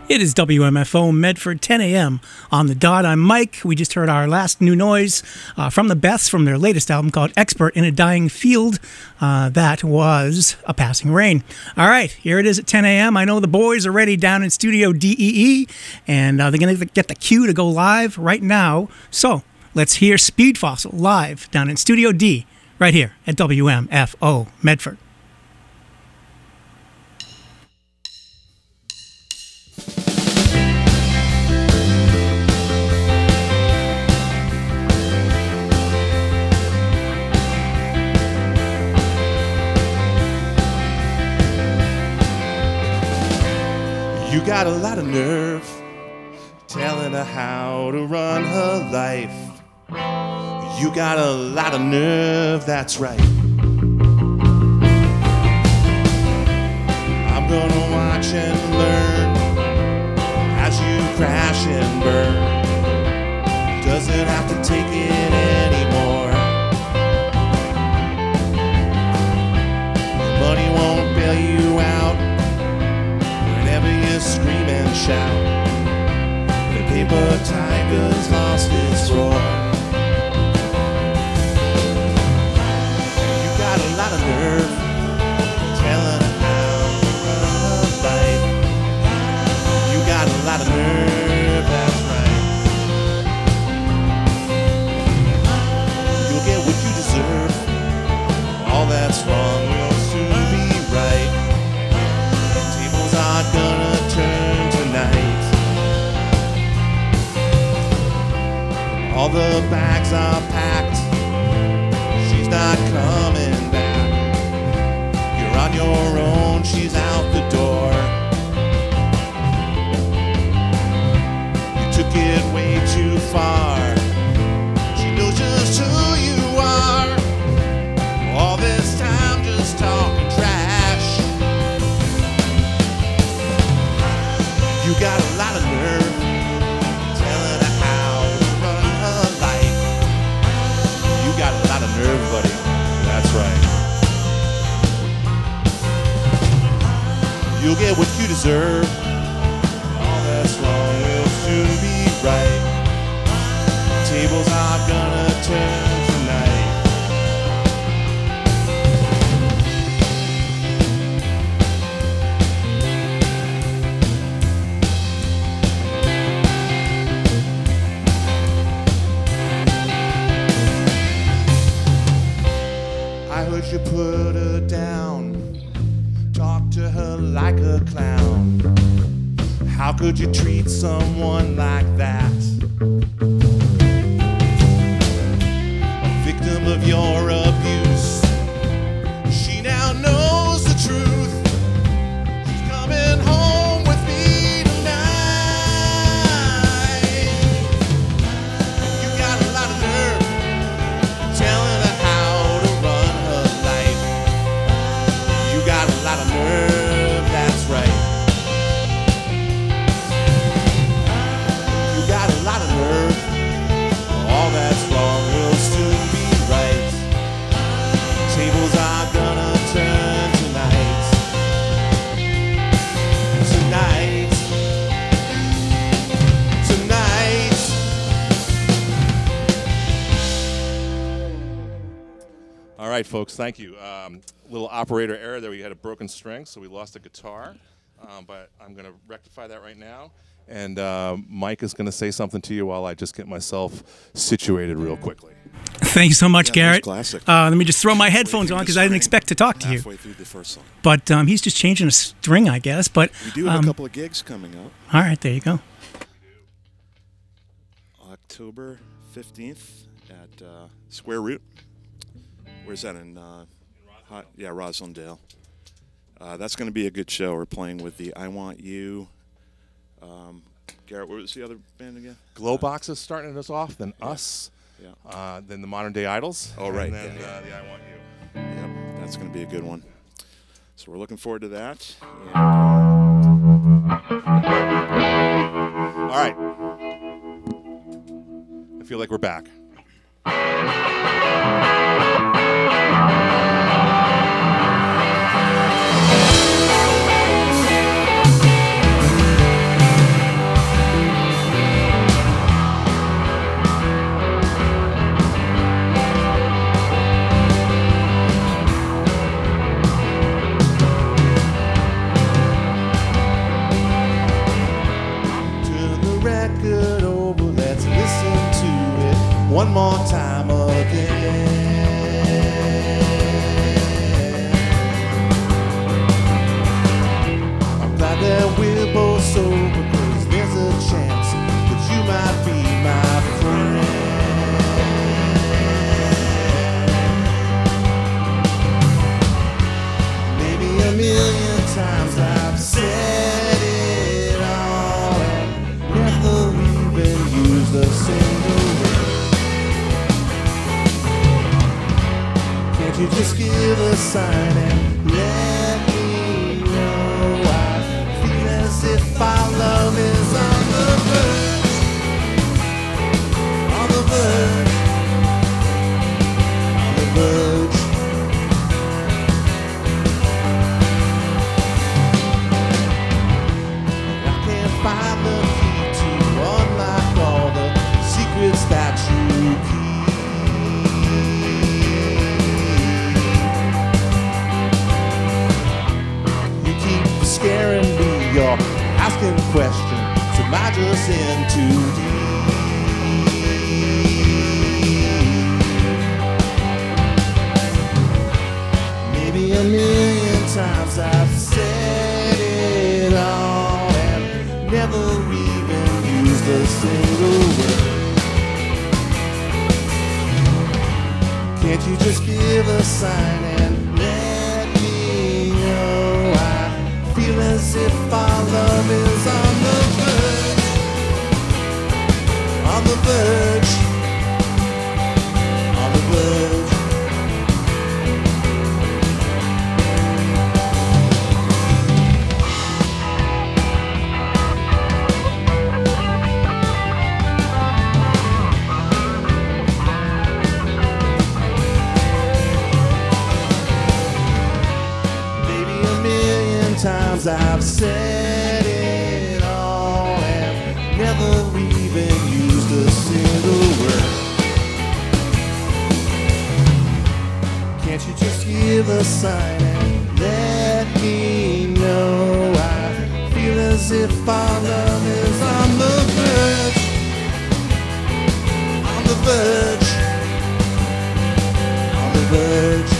It is WMFO Medford, 10 a.m. on the dot. I'm Mike. We just heard our last new noise from the Beths from their latest album called Expert in a Dying Field. That was A Passing Rain. All right, here it is at 10 a.m. I know the boys are ready down in Studio DEE, and they're going to get the cue to go live right now. So let's hear Speed Fossil live down in Studio D right here at WMFO Medford. You got a lot of nerve telling her how to run her life. You got a lot of nerve, that's right. I'm gonna watch and learn as you crash and burn. Doesn't have to take it anymore. Money won't bail you out whenever you scream and shout. The paper tiger's lost its roar. You got a lot of nerve telling her how to run her life. You got a lot of nerve, that's right. You'll get what you deserve. All that's wrong will soon be right. Tables are gonna turn tonight. All the bags are packed. She's not coming back. You're on your own, she's out the door. You took it way too far. She knows just who you are. All this time just talking trash. You got a lot of nerve telling her how to run her life. You got a lot of nerve, buddy. That's right. You'll get what you deserve. All that's wrong will soon be right. Tables are gonna turn tonight. I heard you put her down, talk to her like a clown. How could you treat someone like that? A victim of your abuse. She now knows the truth. She's coming home with me tonight. You got a lot of nerve telling her how to run her life. You got a lot of nerve, that's right. You got a lot of nerve. All that's wrong will soon be right. Tables are gonna turn tonight. Tonight. Tonight. All right, folks, thank you. Little operator error there. We had a broken string, so we lost a guitar. But I'm going to rectify that right now. And Mike is going to say something to you while I just get myself situated real quickly. Thank you so much, Garrett. Classic. Let me just throw my headphones on because I didn't expect to talk to you. Halfway through the first song. But he's just changing a string, I guess. But We do have a couple of gigs coming up. all right, there you go. October 15th at Square Root. Where's that in? Yeah, Roslindale. That's going to be a good show. We're playing with the I Want You. Garrett, what was the other band again? Glowbox is starting us off, then Us, Yeah. then the Modern Day Idols, Oh, right. and then Yeah. the I Want You. Yep, that's going to be a good one. So we're looking forward to that. And, All right. I feel like we're back. Can't you just give a sign and let me know? I feel as if our love is on the verge, on the verge, on the verge. I can't find the key to unlock all the secrets that you keep. Scaring me, you're asking questions, so am I just in too deep? Maybe a million times I've said it all and never even used a single word. Can't you just give a sign and let me know? Feel as if our love is on the verge, on the verge, on the verge. Times I've said it all and never even used a single word. Can't you just give a sign and let me know? I feel as if our love is on the verge, on the verge, on the verge.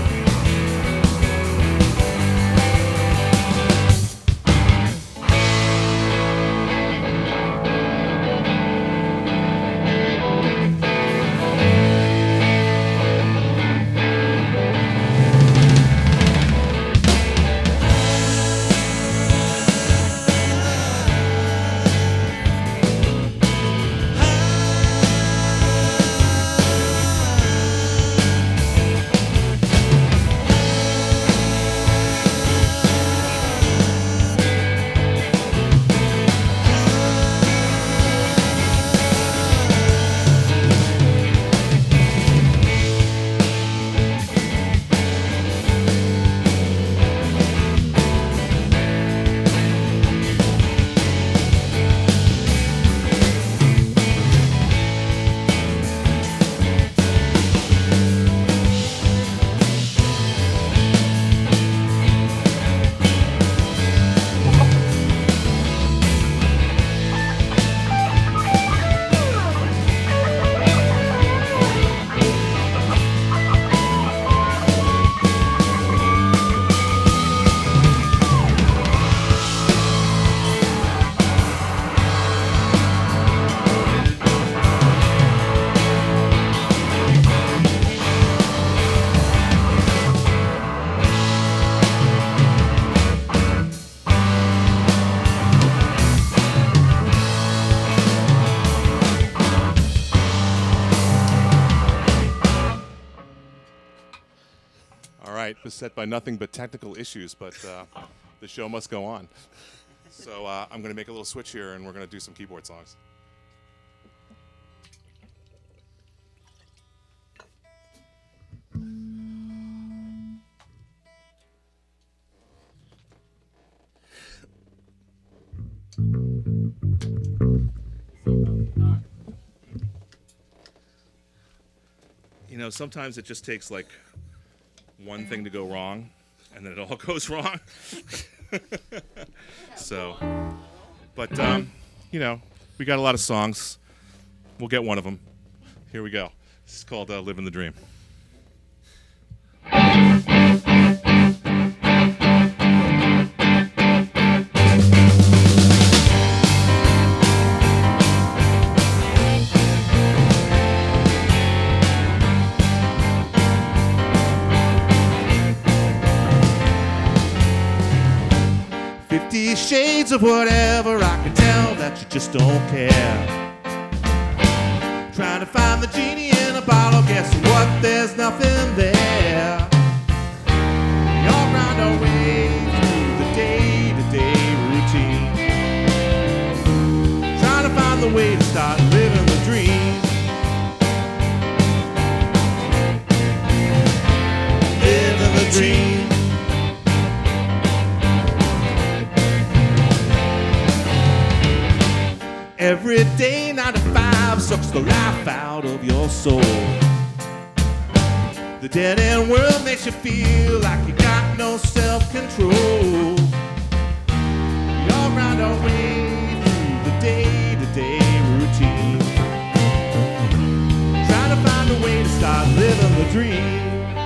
Beset by nothing but technical issues, but the show must go on. So I'm going to make a little switch here, and we're going to do some keyboard songs. You know, sometimes it just takes like one thing to go wrong, and then it all goes wrong. So, but, you know, we got a lot of songs. We'll get one of them. Here we go. This is called Living the Dream. 50 shades of whatever, I can tell that you just don't care. Trying to find the genie in a bottle, guess what, there's nothing there. dream. Every day 9 to 5 sucks the life out of your soul. The dead end world makes you feel like you got no self-control. We all grind our way through the day-to-day routine, trying to find a way to start living the dream.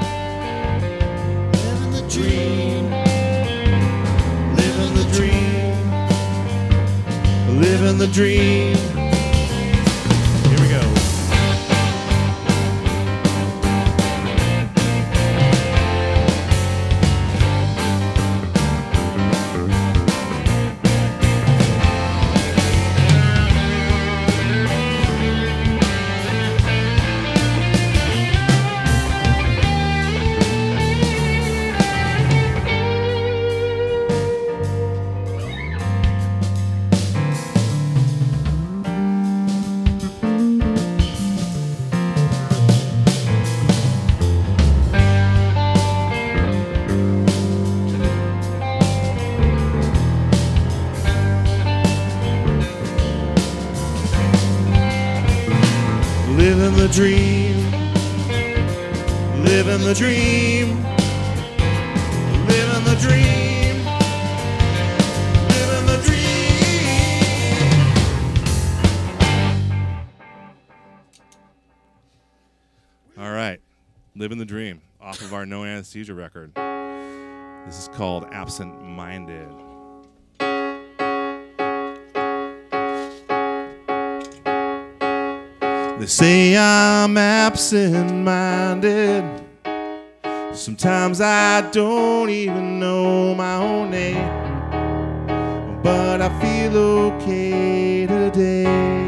Living the dream. Living the dream. Living the dream. Here we go. Living the dream, living the dream, living the dream, living the dream. All right, Living the Dream off of our No Anesthesia record. This is called Absent Minded. They say I'm absent-minded. Sometimes I don't even know my own name, but I feel okay today.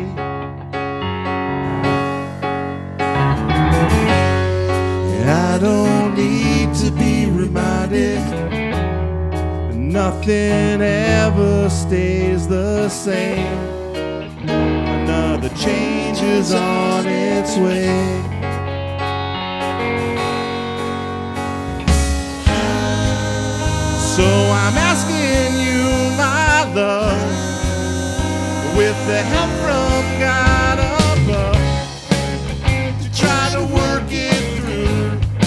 And I don't need to be reminded that nothing ever stays the same. Another change is on its way. So I'm asking you, my love, with the help from God above, to try to work it through.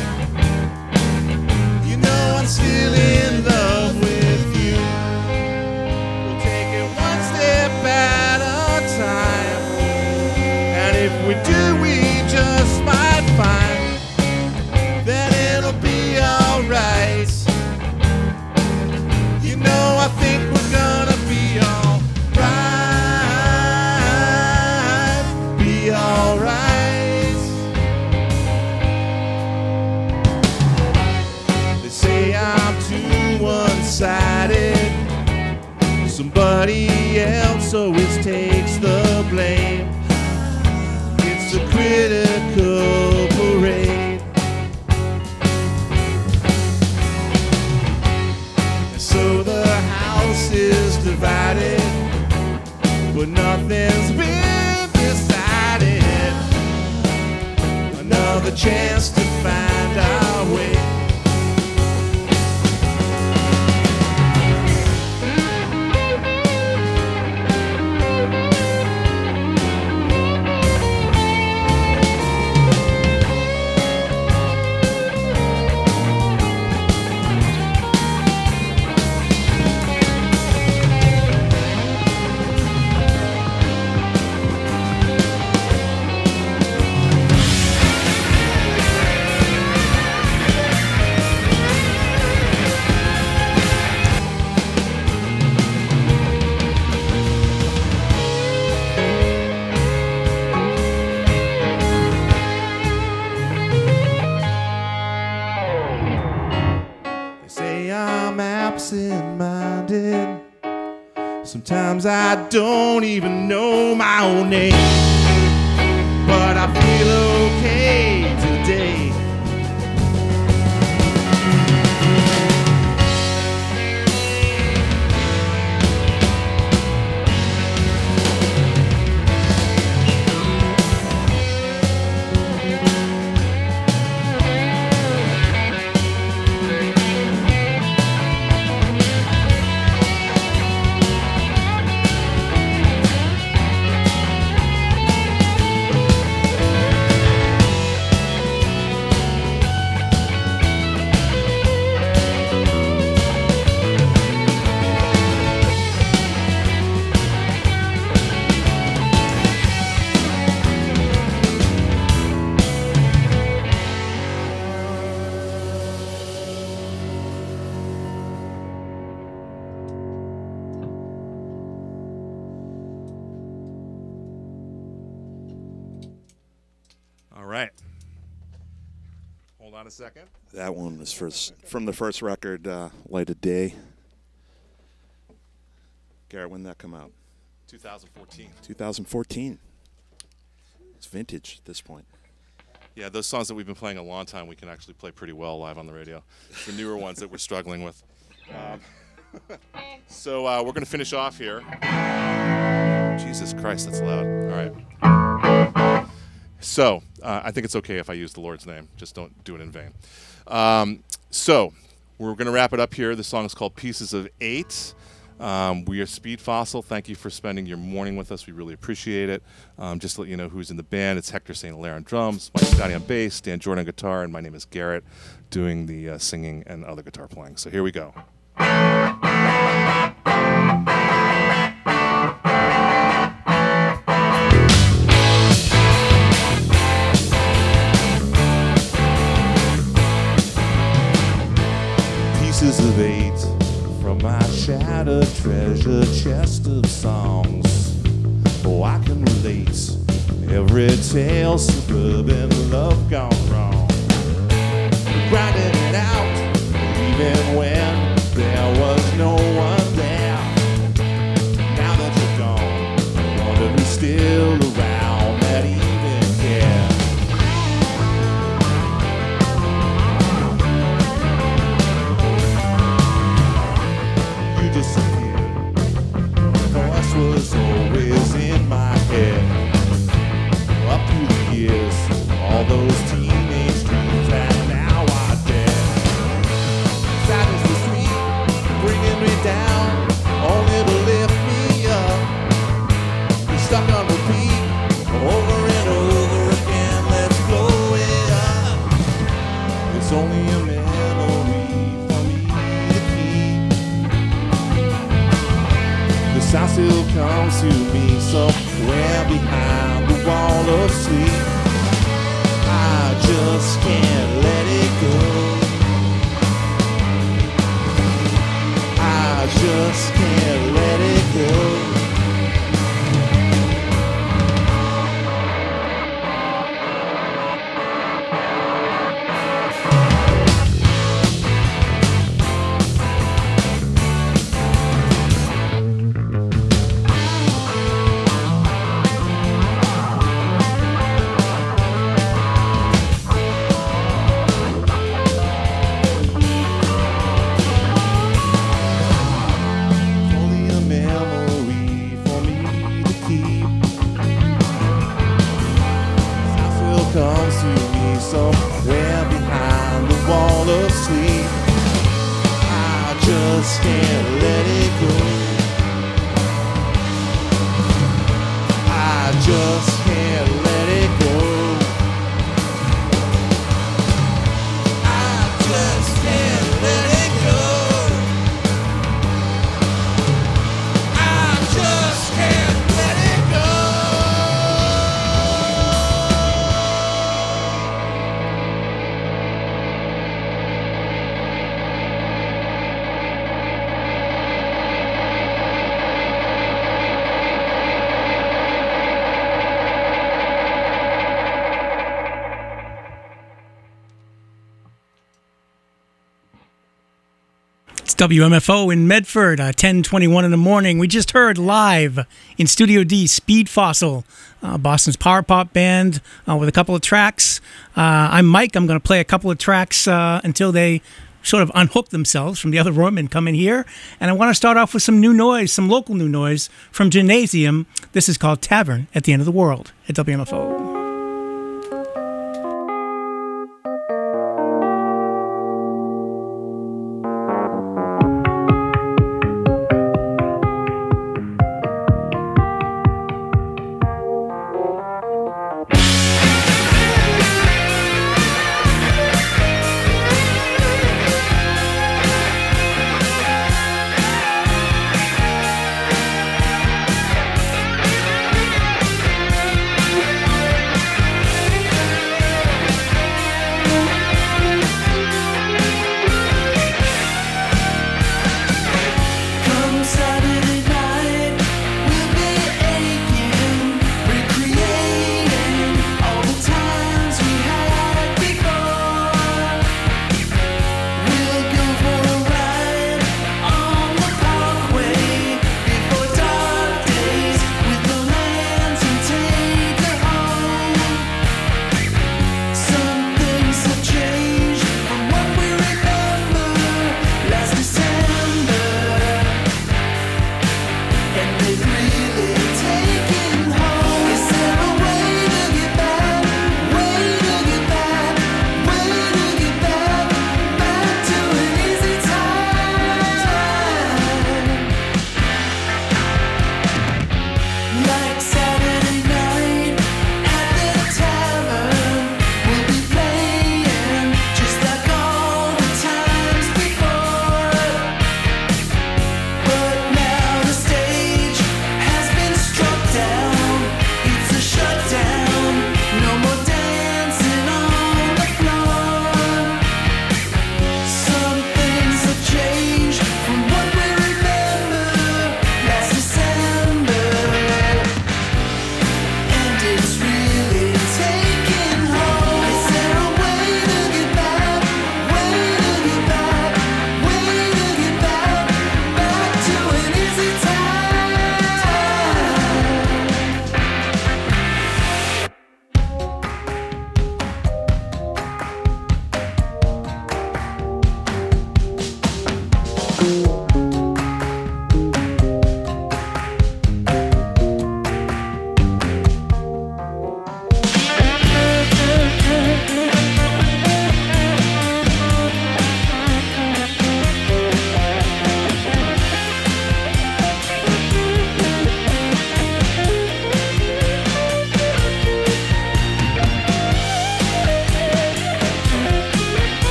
You know I'm still in love with you. We'll take it one step at a time, and if we do, we just might find that it'll be alright. You know I think we're gonna be alright, be alright. They say I'm too one-sided, somebody else always takes the blame. It's a critical parade. And so the house is divided, but nothing's been decided. Another chance to find our way. They say I'm absent-minded. Sometimes I don't even know my own name, but I feel okay today. on a second. That one was from the first record, Light of Day. Garrett, when did that come out? 2014. 2014. It's vintage at this point. Yeah, those songs that we've been playing a long time, we can actually play pretty well live on the radio. The newer ones that we're struggling with. So we're going to finish off here. Jesus Christ, that's loud. All right. So I think it's okay if I use the Lord's name. Just don't do it in vain. So we're going to wrap it up here. The song is called Pieces of 8. We are Speed Fossil. Thank you for spending your morning with us. We really appreciate it. Just to let you know who's in the band. It's Hector St. Hilaire on drums, Mike Scotty on bass, Dan Jordan on guitar, and my name is Garrett, doing the singing and other guitar playing. So here we go. Pieces of 8 from my shattered treasure chest of songs. Oh, I can relate every tale, suburban love gone wrong. Grinding it out, even when there was no one there. Now that you're gone, I wonder who's still around that even care. You disappeared. Voice was always in my head. Up through the years, all those teenage dreams that now are dead. That is the street, bringing me down, only to lift me up. You're stuck on repeat, over and over again, let's blow it up. It's only a memory for me to keep. The sound still comes to me somewhere behind the wall of sleep. I just can't let it go. I just can't let it go. WMFO in Medford, 10:21 in the morning. We just heard live in Studio D, Speed Fossil, Boston's power pop band with a couple of tracks. I'm Mike. I'm going to play a couple of tracks until they sort of unhook themselves from the other room and come in here. And I want to start off with some new noise, some local new noise from Gymnasium. This is called Tavern at the End of the World at WMFO.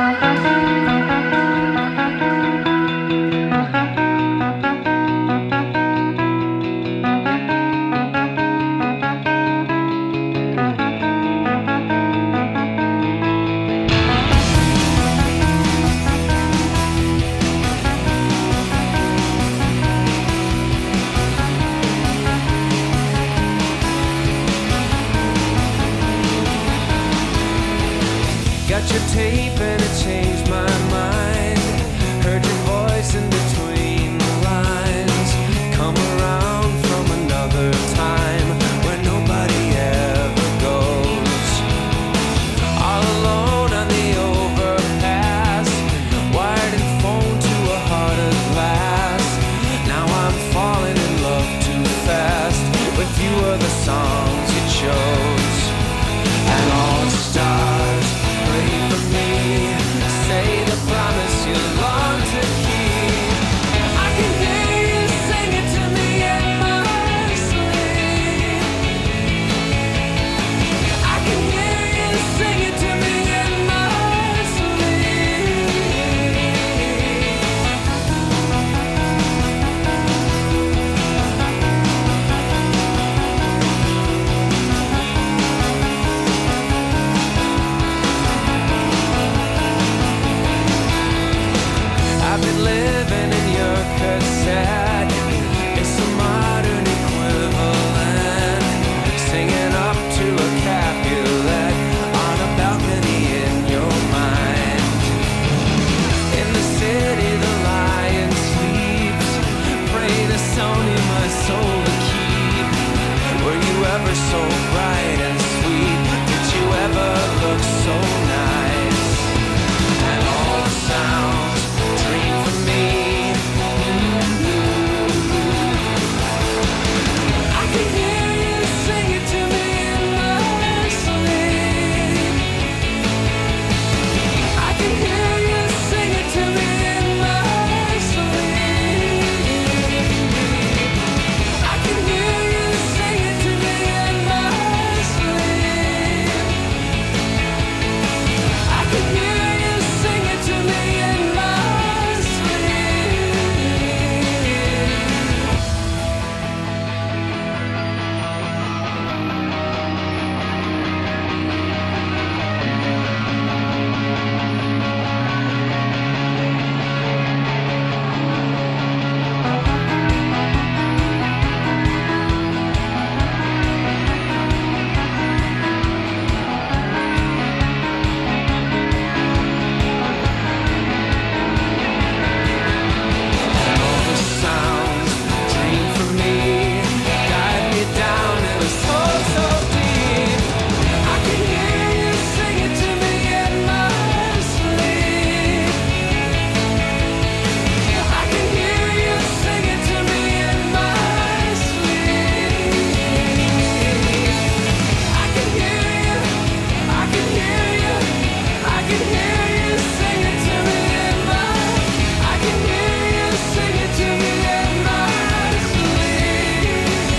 Got your tape and it changed my mind. Heard your voice in between the lines. Come around from another time where nobody ever goes. All alone on the overpass, wired and phone to a heart of glass. Now I'm falling in love too fast with you are the songs you chose. And all the stars pray for me, say the promise you long to keep. I can hear you sing it to me in my sleep. I can hear you sing it to me in my sleep. I've been living in your cassette. It's a modern equivalent. Singing up to a Capulet on a balcony in your mind. In the city the lion sleeps. Pray to Sony my soul to keep. Were you ever so bright and sweet? Did you ever look so nice? And all the sounds dream for me. I can hear you sing it to me in my sleep. I can hear you sing it to me in my sleep. I can hear you sing it to me in my sleep. I can hear you sing it to me in my sleep. And all the sounds dream for me, guide me down in a soul so deep. I can hear you sing it to me in my sleep. I can hear you sing it to me in my sleep. I can hear you, I can hear you, I can hear you sing it to me in my, I can hear you sing it to me in my sleep.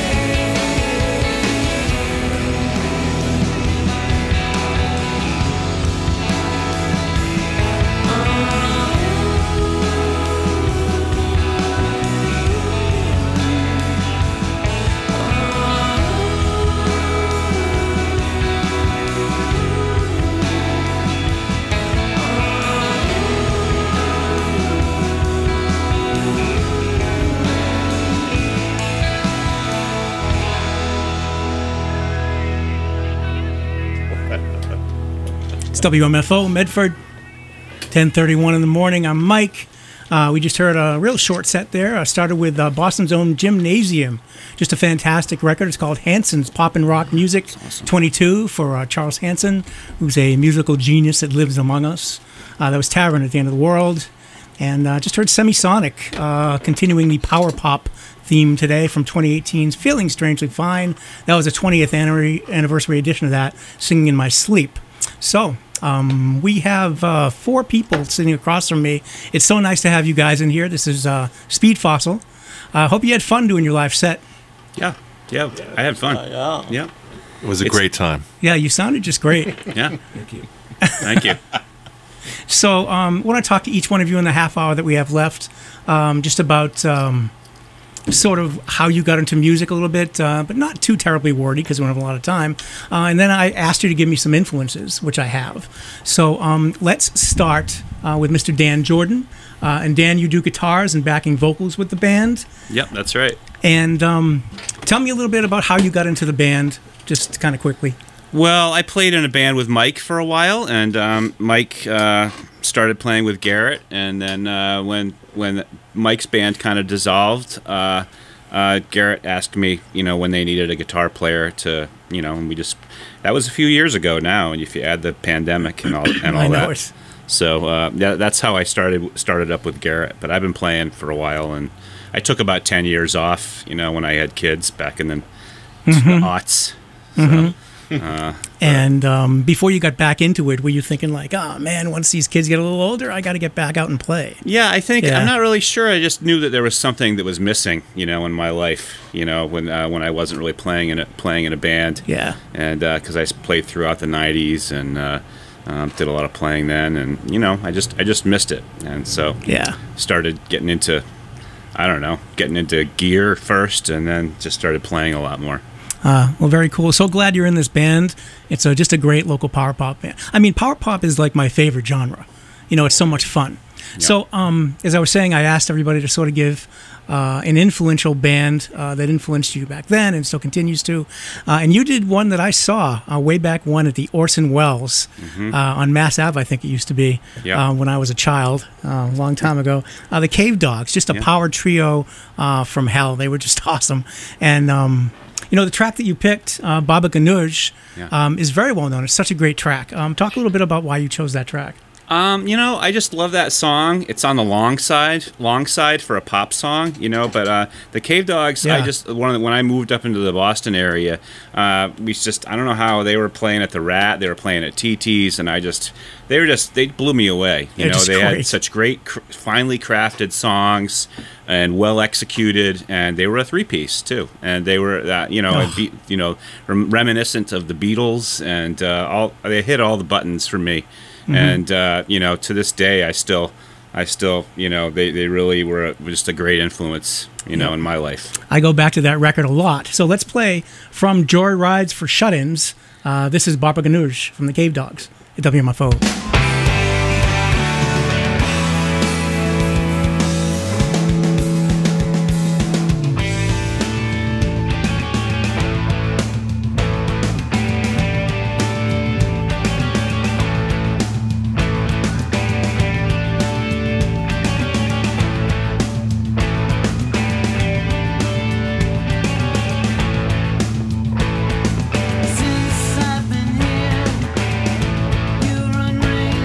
It's WMFO Medford, 10:31 in the morning. I'm Mike. We just heard a real short set there. I started with Boston's own Gymnasium. Just a fantastic record. It's called Hanson's Pop and Rock Music 22 for Charles Hanson, who's a musical genius that lives among us. That was Tavern at the End of the World. And just heard Semisonic, continuing the power pop theme today from 2018's Feeling Strangely Fine. That was a 20th anniversary edition of that, Singing in My Sleep. So, we have 4 people sitting across from me. It's so nice to have you guys in here. This is Speed Fossil. Hope you had fun doing your live set. Yeah, I had fun. Yeah. It was a great time. Yeah, you sounded just great. Yeah. Thank you. So I want to talk to each one of you in the half hour that we have left, just about sort of how you got into music a little bit, but not too terribly wordy because we don't have a lot of time. And then I asked you to give me some influences, which I have. So let's start with Mr. Dan Jordan. And Dan, you do guitars and backing vocals with the band. Yep, that's right. And tell me a little bit about how you got into the band, just kind of quickly. Well, I played in a band with Mike for a while, and Mike started playing with Garrett, and then when Mike's band kind of dissolved, Garrett asked me, when they needed a guitar player to, and that was a few years ago now, and if you add the pandemic and all I know that. it. So that's how I started up with Garrett, but I've been playing for a while, and I took about 10 years off, when I had kids back in the aughts. So, and before you got back into it, were you thinking like, oh man, once these kids get a little older, I got to get back out and play? Yeah, I think I'm not really sure. I just knew that there was something that was missing, in my life. When I wasn't really playing in a band. Yeah. And because I played throughout the '90s and did a lot of playing then, and I just missed it, and so started getting into gear first, and then just started playing a lot more. Well, very cool. So glad you're in this band. It's just a great local power pop band. I mean, power pop is like my favorite genre. It's so much fun. Yep. So as I was saying, I asked everybody to sort of give an influential band that influenced you back then and still continues to. And you did one that I saw way back when at the Orson Welles on Mass Ave, I think it used to be, when I was a child, a long time ago. The Cave Dogs, just a power trio from hell. They were just awesome. And the track that you picked, Baba Ganoush, is very well known. It's such a great track. Talk a little bit about why you chose that track. I just love that song. It's on the long side for a pop song, but the Cave Dogs, when I moved up into the Boston area, I don't know how they were playing at the Rat, they were playing at TT's, and they blew me away. They had such great, finely crafted songs and well executed, and they were a three-piece too, and they were reminiscent of the Beatles, and they hit all the buttons for me. And to this day, I still, they really were just a great influence, in my life. I go back to that record a lot. So let's play from Joy Rides for Shut-Ins. This is Baba Ganoush from the Cave Dogs at WMFO. Since I've been here, you run rain.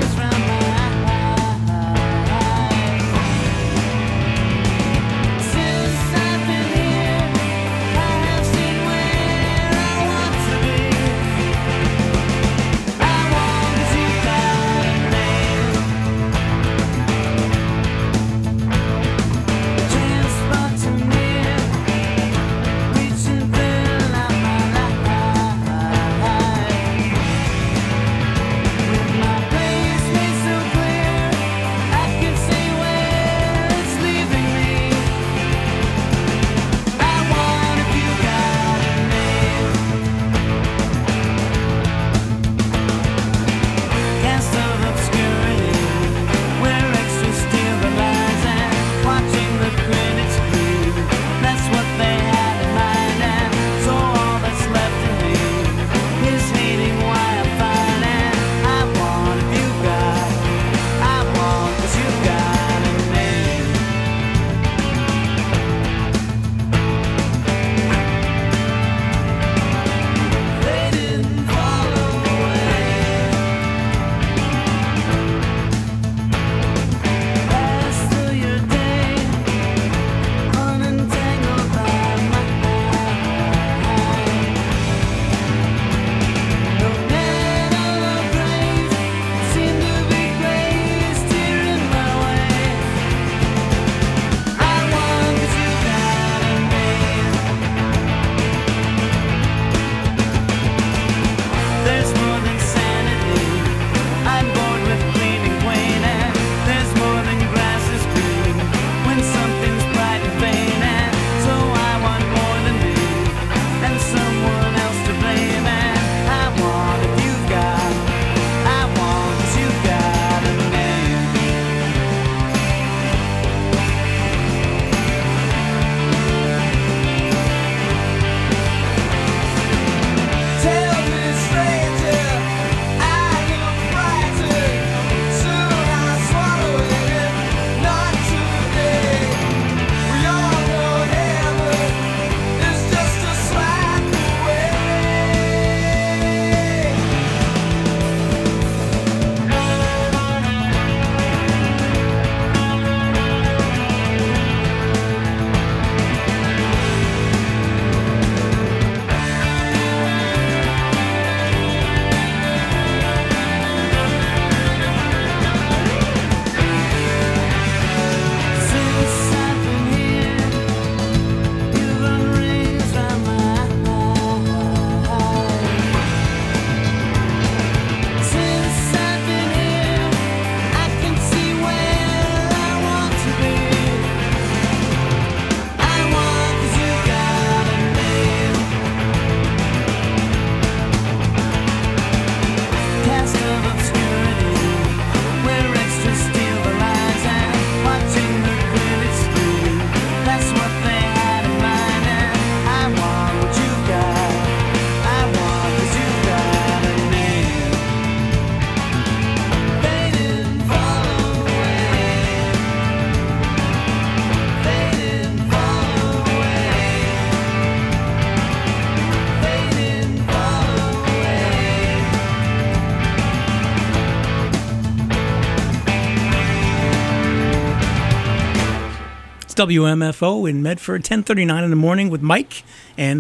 It's WMFO in Medford, 10:39 in the morning with Mike and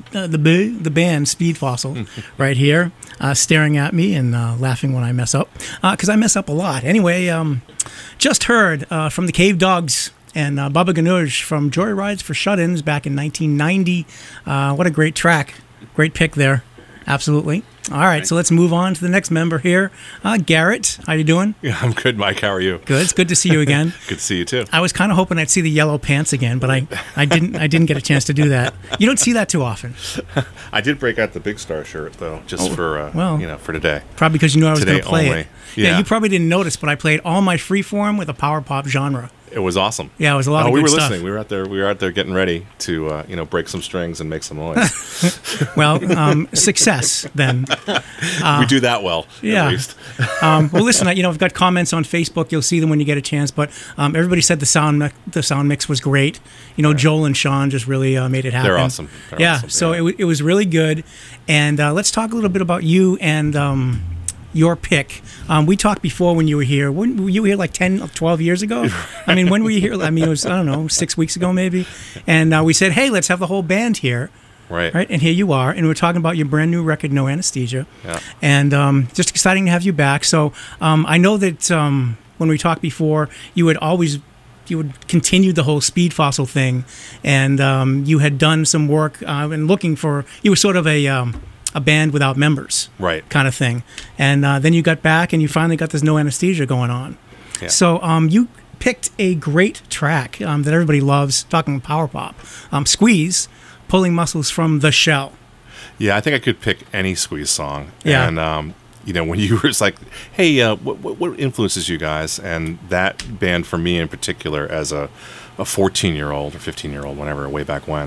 the band Speed Fossil right here, staring at me and laughing when I mess up, because I mess up a lot. Anyway, just heard from the Cave Dogs and Baba Ganoush from Joyrides for Shut-Ins back in 1990. What a great track. Great pick there. Absolutely. All right, so let's move on to the next member here. Garrett, how you doing? Yeah, I'm good, Mike. How are you? Good. It's good to see you again. Good to see you too. I was kind of hoping I'd see the yellow pants again, but I didn't get a chance to do that. You don't see that too often. I did break out the Big Star shirt though, just for for today. Probably because you knew I was going Today to play only. it. Yeah. You probably didn't notice, but I played all my freeform with a power pop genre. It was awesome. Yeah, it was a lot of we good were stuff. listening. We were out there getting ready to break some strings and make some noise. Well, success then. We do that well, yeah. at least. Well, listen, I've got comments on Facebook. You'll see them when you get a chance. But everybody said the sound mix was great. Joel and Sean just really made it happen. They're awesome. So it was really good. And let's talk a little bit about you and your pick. We talked before when you were here. When were you here, like 10, 12 years ago? I mean, when were you here? I mean, it was, I don't know, 6 weeks ago maybe. And we said, hey, let's have the whole band here. Right. And here you are. And we're talking about your brand new record, No Anesthesia. Yeah. And just exciting to have you back. So I know that when we talked before, you would continue the whole Speed Fossil thing. And you had done some work and you were sort of a band without members, right, kind of thing. And then you got back and you finally got this No Anesthesia going on. Yeah. So you picked a great track that everybody loves, talking power pop, Squeeze, Pulling Muscles from the Shell. Yeah, I think I could pick any Squeeze song. Yeah. And when you were like, hey, what influences you guys? And that band for me in particular, as a 14-year-old or 15-year-old, whenever, way back when,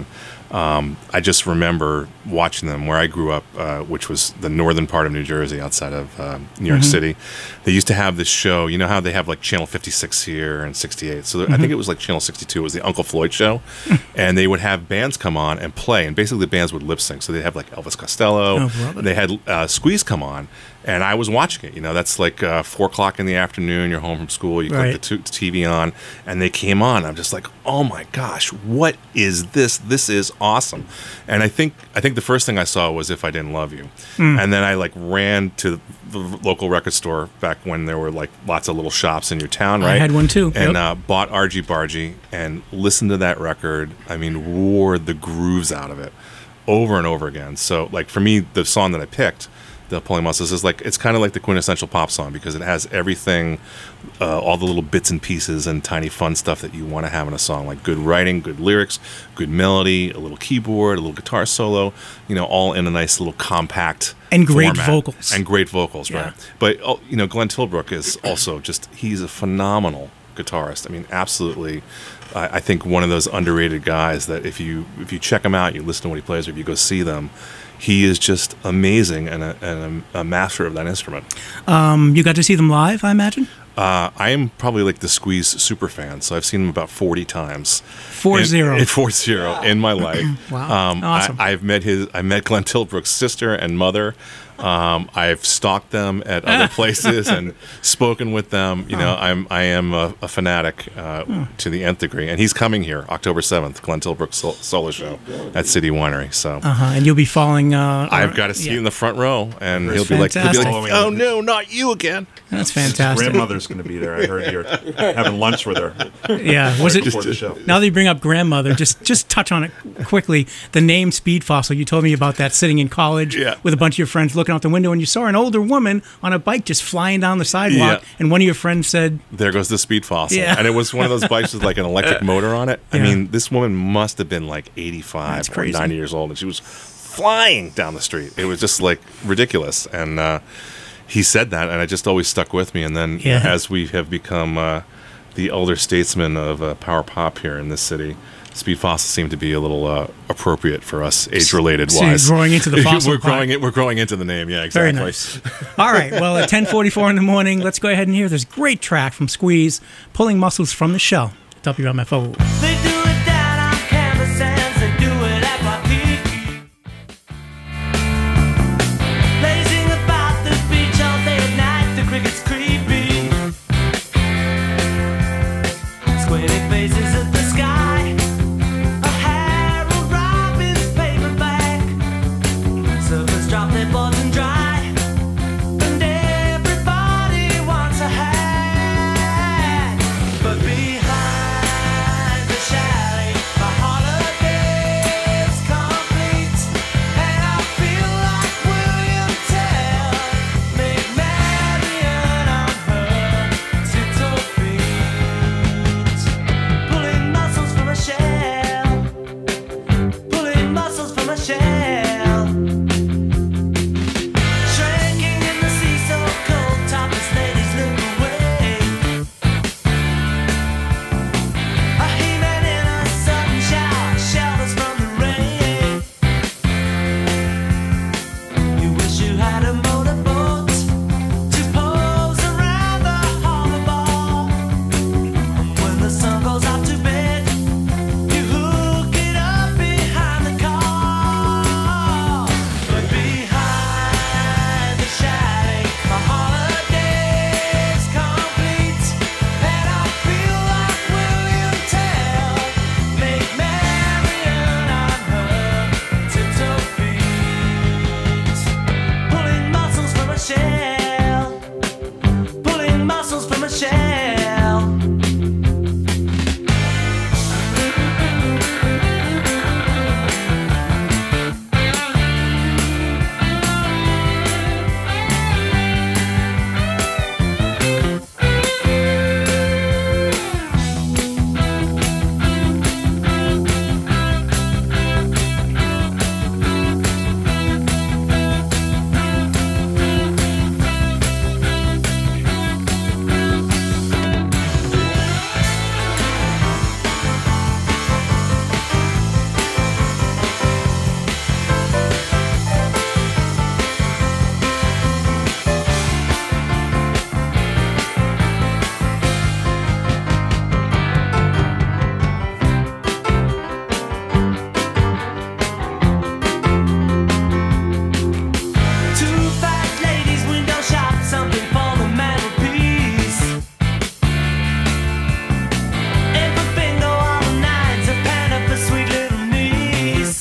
I just remember watching them where I grew up, which was the northern part of New Jersey, outside of New York City. They used to have this show. You know how they have like Channel 56 here and 68. So I think it was like Channel 62. It was the Uncle Floyd show, and they would have bands come on and play, and basically the bands would lip sync. So they'd have like Elvis Costello. They had Squeeze come on. And I was watching it. That's like 4 o'clock in the afternoon. You're home from school. You click the TV on, and they came on. I'm just like, oh my gosh, what is this? This is awesome. And I think the first thing I saw was If I Didn't Love You, and then I like ran to the local record store back when there were like lots of little shops in your town, right? I had one too. And bought Argy Bargy and listened to that record. I mean, wore the grooves out of it over and over again. So like for me, the song that I picked, the Pulling Muscles, is like, it's kind of like the quintessential pop song because it has everything, all the little bits and pieces and tiny fun stuff that you want to have in a song, like good writing, good lyrics, good melody, a little keyboard, a little guitar solo, all in a nice little compact and great format. vocals. And great vocals, right? But Glenn Tilbrook is also he's a phenomenal guitarist. I mean, absolutely. I think one of those underrated guys that if you check him out, you listen to what he plays, or if you go see them, he is just amazing and a master of that instrument. You got to see them live, I imagine? I am probably like the Squeeze super fan, so I've seen them about 40 times. 40 in my life. Wow, awesome. I met Glenn Tilbrook's sister and mother. I've stalked them at other places and spoken with them. I am a fanatic to the nth degree, and he's coming here October 7th, Glenn Tilbrook's solo show at City Winery. So, and you'll be following. I've got a seat in the front row, and he'll be like, "Oh no, not you again!" That's fantastic. Grandmother's going to be there. I heard you're having lunch with her. Yeah, was it? Before the show. Now that you bring up grandmother, just touch on it quickly. The name Speed Fossil. You told me about that sitting in college with a bunch of your friends looking out the window, and you saw an older woman on a bike just flying down the sidewalk, and one of your friends said, "There goes the Speed Fossil." And it was one of those bikes with like an electric motor on it. I mean, this woman must have been like 85 or 90 years old, and she was flying down the street. It was just like ridiculous. And he said that, and it just always stuck with me. And then as we have become the elder statesmen of power pop here in this city, Speed Fossil seemed to be a little appropriate for us, age-related wise. So you're growing into the fossil. We're growing into the name, yeah, exactly. Very nice. All right, well, at 10:44 in the morning, let's go ahead and hear this great track from Squeeze, Pulling Muscles from the Shell, WMFO. They do it down on canvas and they do it at my peak. Lazing about the beach all day and night, the cricket's creepy. Squinting faces at the sky. clipboards and dry, and everybody wants a hat. But behind the chalet, my holiday is complete, and I feel like William Tell, make Marion on her tiptoe feet, pulling muscles from a shell, pulling muscles from a shell, shrinking in the sea so cold, topless ladies look away. A he-man in a sudden shower shelters from the rain. You wish you had a motorboat to pose around the harbor bar. When the sun goes out to bed, you hook it up behind the car. But behind the chalet, my holiday's complete, and I feel like William Tell, make Marion on her tiptoe feet, pulling muscles from a shell, pulling muscles from a shell. Two fat ladies window shop, something for the mantelpiece. And for bingo all the nights, a panel for sweet little niece.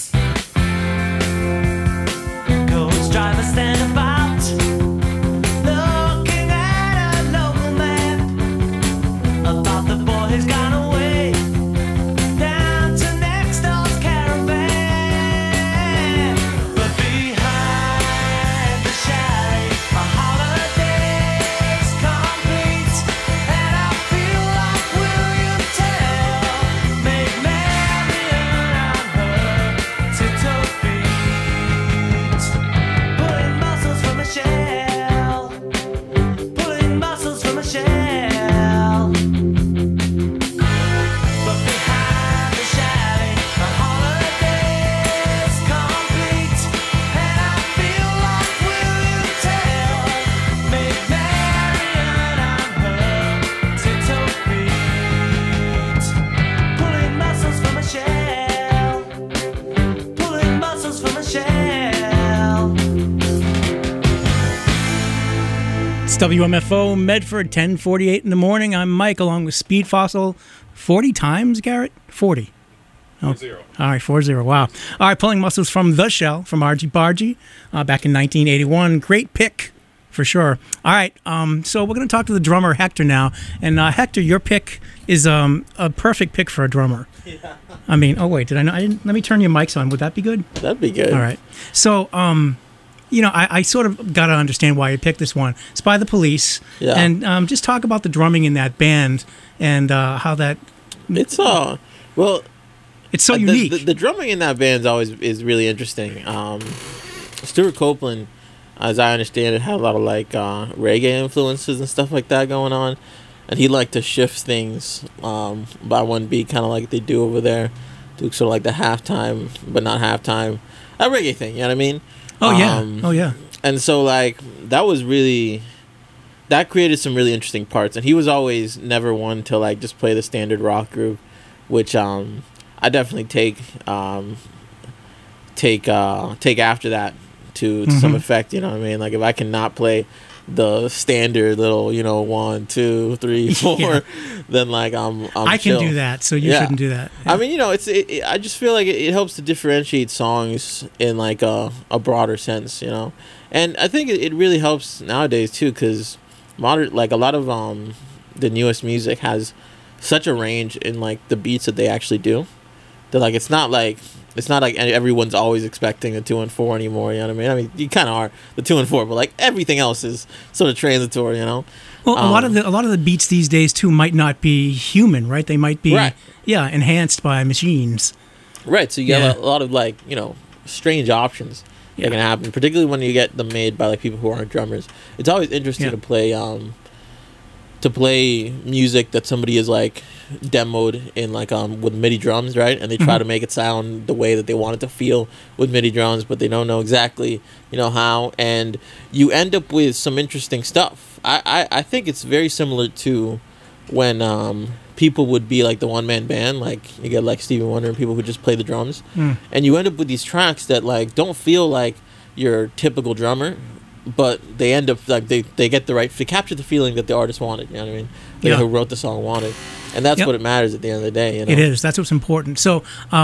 Coach driver stand about, looking at a local map. About the boy who's gone away, down to next door's caravan. But behind the chalet, my holiday's complete, and I feel like William Tell, make Marion on her tiptoe feet, pulling muscles from a shell, pulling muscles from a shell. But behind the chalet, my holiday's complete, and I feel like William Tell, make Marion on her tiptoe feet, pulling muscles from a shell, pulling muscles from a shell. It's WMFO Medford, 10:48 in the morning. I'm Mike, along with Speed Fossil. 40 times, Garrett? 40. Oh. 0. All right, 4-0. Wow. All right, pulling muscles from The Shell, from Argy Bargy, back in 1981. Great pick, for sure. All right, so we're going to talk to the drummer, Hector, now. And Hector, your pick is a perfect pick for a drummer. Yeah. I mean, oh, wait, let me turn your mics on. Would that be good? That'd be good. All right. So, you know, I sort of got to understand why you picked this one. It's by The Police. Yeah. And just talk about the drumming in that band and how that... It's well, it's so unique. The drumming in that band is really interesting. Stuart Copeland, as I understand it, had a lot of like reggae influences and stuff like that going on, and he liked to shift things by one beat, kind of like they do over there, do sort of like the halftime, but not halftime, a reggae thing. You know what I mean? Oh yeah. Oh yeah. And so like that created some really interesting parts, and he was always never one to like just play the standard rock groove, which I definitely take after that to some effect. You know what I mean? Like if I cannot play the standard little, 1, 2, 3, 4, Yeah. then like I'm I can chill. do that, so you Yeah. shouldn't do that. I mean, I just feel like it helps to differentiate songs in like a broader sense, and I think it really helps nowadays too, because like a lot of the newest music has such a range in like the beats that they actually do. That like it's not like everyone's always expecting a 2 and 4 anymore. You know what I mean? I mean, you kind of are the 2 and 4, but like everything else is sort of transitory. Well, a lot of the beats these days too might not be human, right? They might be Right. enhanced by machines. Right. So you Yeah. have a lot of like strange options Yeah. that can happen, particularly when you get them made by like people who aren't drummers. It's always interesting Yeah. to play music that somebody is like demoed in like with MIDI drums, right? And they try to make it sound the way that they want it to feel with MIDI drums, but they don't know exactly how, and you end up with some interesting stuff. I think it's very similar to when people would be like the one-man band, like you get like Stevie Wonder and people who just play the drums, and you end up with these tracks that like don't feel like your typical drummer, but they end up like they get they capture the feeling that the artist wanted. You know what I mean? The guy who wrote the song wanted, and that's Yep. what it matters at the end of the day. It is. That's what's important. So,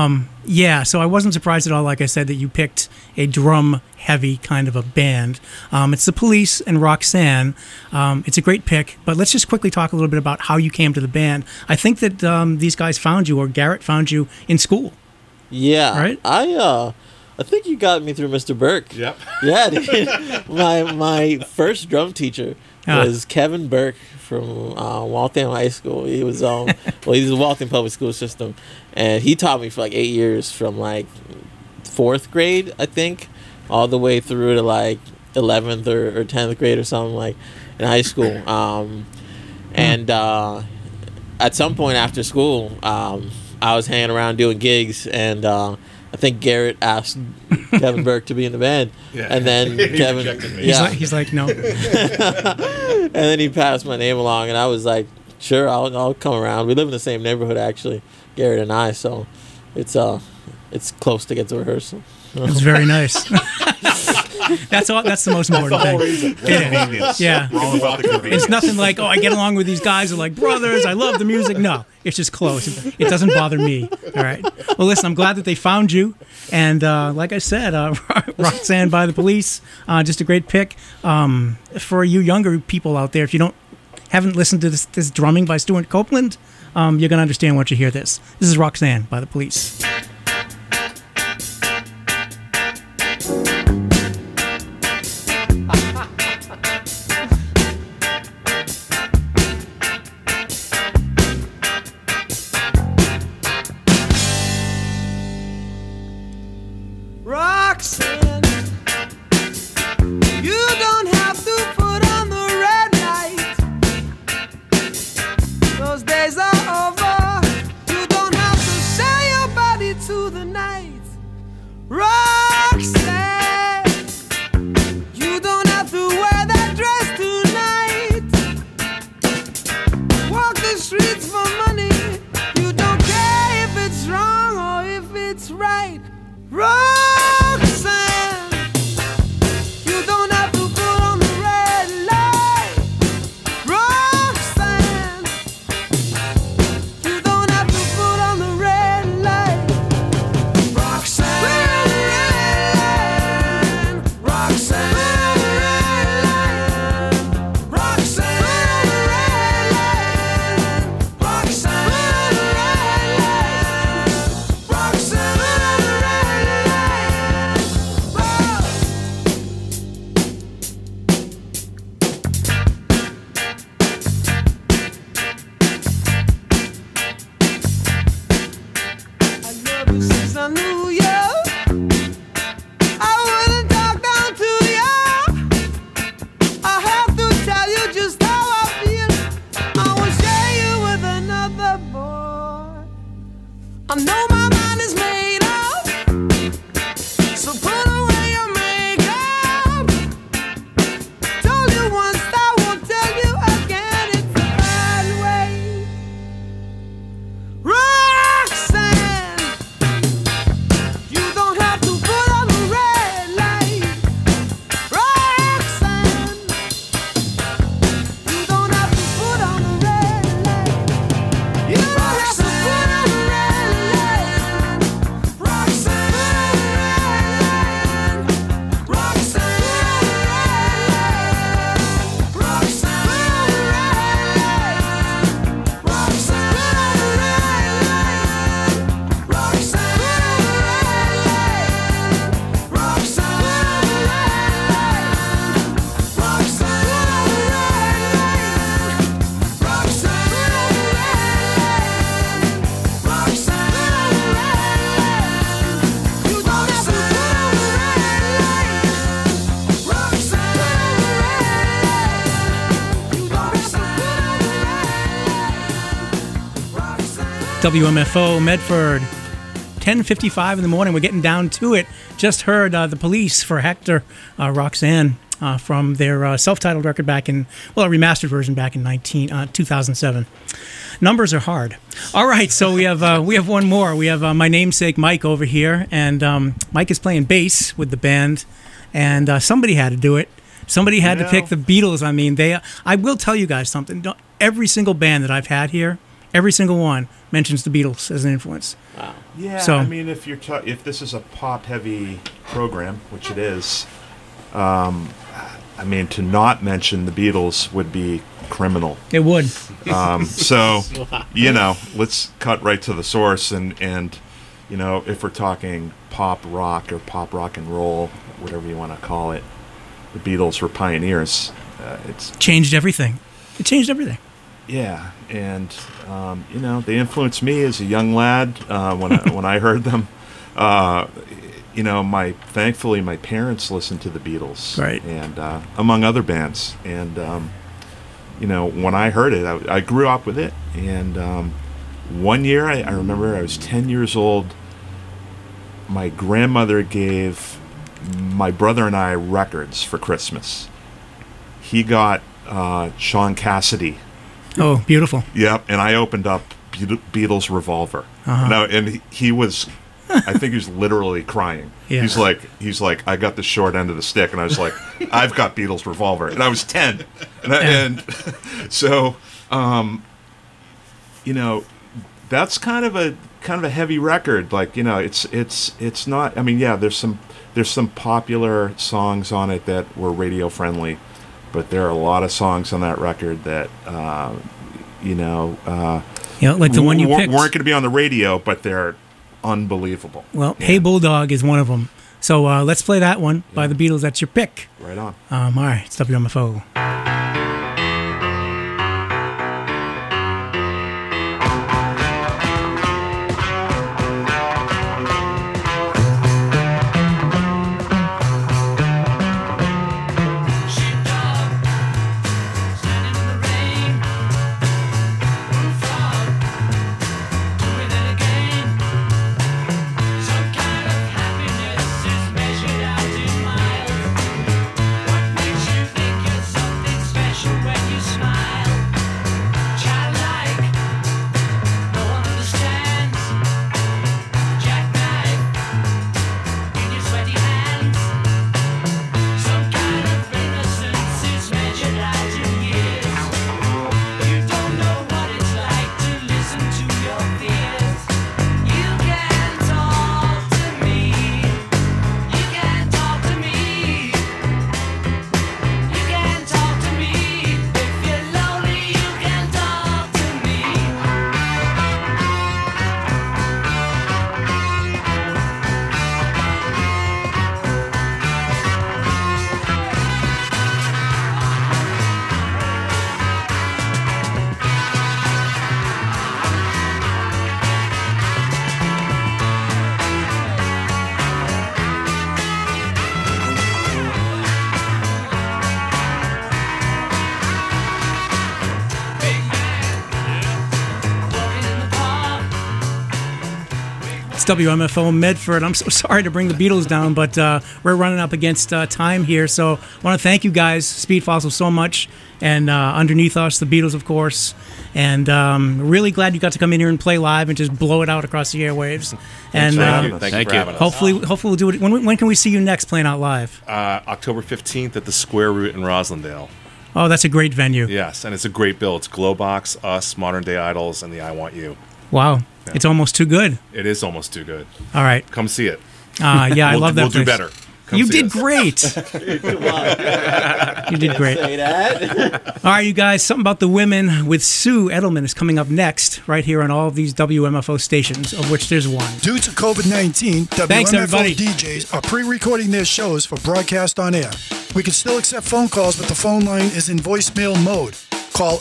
so I wasn't surprised at all, like I said, that you picked a drum-heavy kind of a band. It's The Police and Roxanne. It's a great pick, but let's just quickly talk a little bit about how you came to the band. I think that these guys found you, or Garrett found you, in school. Yeah, Right? I think you got me through Mr. Burke. Yep. Yeah, dude. my first drum teacher was Kevin Burke from Waltham High School. He was he's a Waltham public school system, and he taught me for like 8 years from like 4th grade, I think, all the way through to like 11th or 10th grade or something like in high school. And at some point after school, I was hanging around doing gigs, and I think Garrett asked Kevin Burke to be in the band, and then Kevin, rejected me. He's like, no. and then he passed my name along, and I was like, sure, I'll come around. We live in the same neighborhood, actually, Garrett and I, so it's close to get to rehearsal. It's very nice. That's all. That's the most important thing. Convenience. Yeah. We're all about the convenience. It's nothing like, I get along with these guys. They're like brothers. I love the music. No, it's just close. It doesn't bother me. All right. Well, listen, I'm glad that they found you. And like I said, Roxanne by the Police, just a great pick. For you younger people out there, if you haven't listened to this drumming by Stuart Copeland, you're going to understand once you hear this. This is Roxanne by the Police. Roxanne, you don't have to put on the red light. Those days are over. You don't have to say your body's WMFO Medford, 10:55 in the morning. We're getting down to it. Just heard The Police for Hector, Roxanne, from their self-titled record back in, well, a remastered version back in 2007. Numbers are hard. All right, so we have one more. We have my namesake Mike over here, and Mike is playing bass with the band, and somebody had to do it. Somebody had to pick the Beatles. I mean, I will tell you guys something. Every single band that I've had here, every single one mentions the Beatles as an influence. Wow. Yeah, So- I mean, if this is a pop-heavy program, which it is, I mean, to not mention the Beatles would be criminal. It would. So, let's cut right to the source, and if we're talking pop rock or pop rock and roll, whatever you want to call it, the Beatles were pioneers. It's Changed everything. It changed everything. Yeah, and they influenced me as a young lad when I heard them. Thankfully my parents listened to the Beatles, Right. and among other bands. And when I heard it, I grew up with it. And one year, I remember I was 10 years old. My grandmother gave my brother and I records for Christmas. He got Sean Cassidy. Oh, beautiful. Yep, and I opened up Beatles Revolver. No, and he was, I think he was literally crying. Yeah. He's like, I got the short end of the stick, and I was like, I've got Beatles Revolver, and I was 10, and so, that's kind of a heavy record. Like, it's not. I mean, yeah, there's some popular songs on it that were radio friendly. But there are a lot of songs on that record that, like the one you picked. Weren't going to be on the radio, but they're unbelievable. Well, Hey Bulldog is one of them. So let's play that one by the Beatles. That's your pick. Right on. All right, it's WMFO. It's WMFO Medford. I'm so sorry to bring the Beatles down, but we're running up against time here. So I want to thank you guys, Speed Fossil, so much. And underneath us, the Beatles, of course. And really glad you got to come in here and play live and just blow it out across the airwaves. And Thank you for having us. hopefully we'll do it. When can we see you next playing out live? October 15th at the Square Root in Roslindale. Oh, that's a great venue. Yes, and it's a great bill. It's Glowbox, us, Modern Day Idols, and the I Want You. Wow. Yeah. It's almost too good. It is almost too good. All right. Come see it. Yeah, I love that. We'll do better. You did great. You did great. Say that. All right, you guys, something about the women with Sue Edelman is coming up next, right here on all of these WMFO stations, of which there's one. Due to COVID-19, Thanks, everybody. WMFO DJs are pre-recording their shows for broadcast on air. We can still accept phone calls, but the phone line is in voicemail mode. Call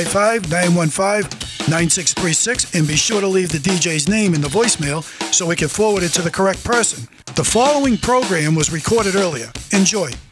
855-915-9636 and be sure to leave the DJ's name in the voicemail so we can forward it to the correct person. The following program was recorded earlier. Enjoy.